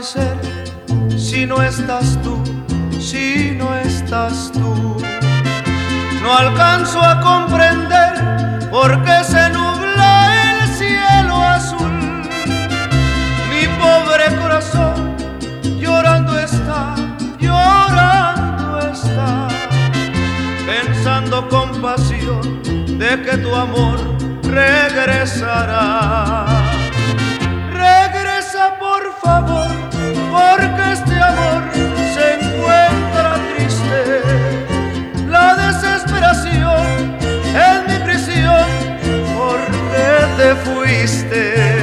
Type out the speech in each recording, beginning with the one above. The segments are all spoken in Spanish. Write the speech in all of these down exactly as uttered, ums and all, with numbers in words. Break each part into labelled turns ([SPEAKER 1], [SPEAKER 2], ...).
[SPEAKER 1] amanecer si no estás tú, si no estás tú? No alcanzo a comprender por qué se nubla el cielo azul. Mi pobre corazón llorando está, llorando está, pensando con pasión de que tu amor regresará. Regresa por favor, porque este amor se encuentra triste. La desesperación es mi prisión, porque te fuiste.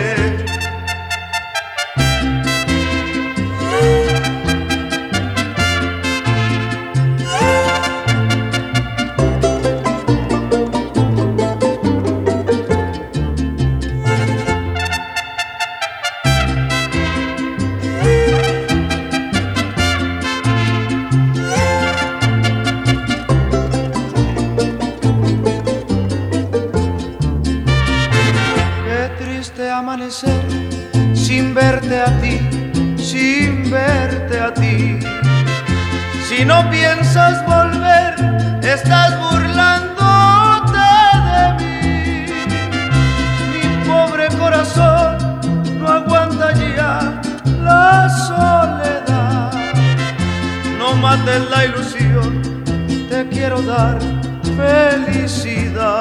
[SPEAKER 1] Amanecer sin verte a ti, sin verte a ti. Si no piensas volver, estás burlándote de mí. Mi pobre corazón no aguanta ya la soledad. No mates la ilusión, te quiero dar felicidad.